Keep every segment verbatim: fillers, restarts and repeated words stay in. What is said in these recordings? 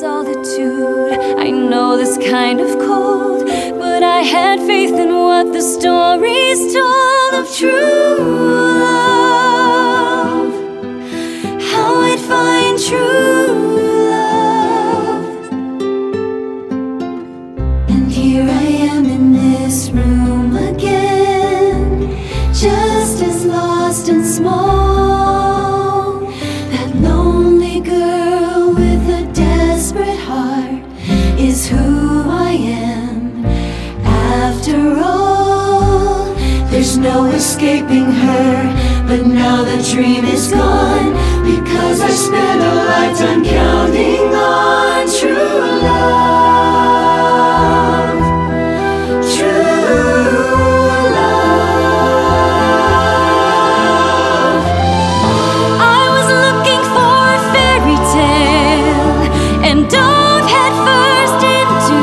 solitude. I know this kind of cold, but I had faith in what the stories told of true love, how I'd find true love. And here I am in this room again, just as lost and small. That lonely girl with a desperate heart is who I am. After all, there's no escaping her, but now the dream is gone, because I spent a lifetime counting on true love, true love. I was looking for a fairy tale and dove head first into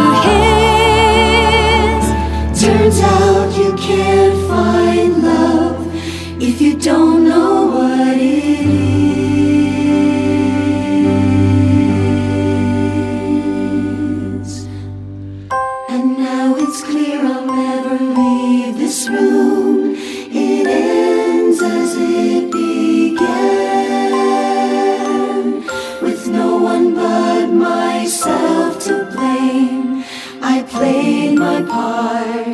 his. Turns out you can't find love if you don't know what it is. And now it's clear I'll never leave this room. It ends as it began, with no one but myself to blame. I played my part,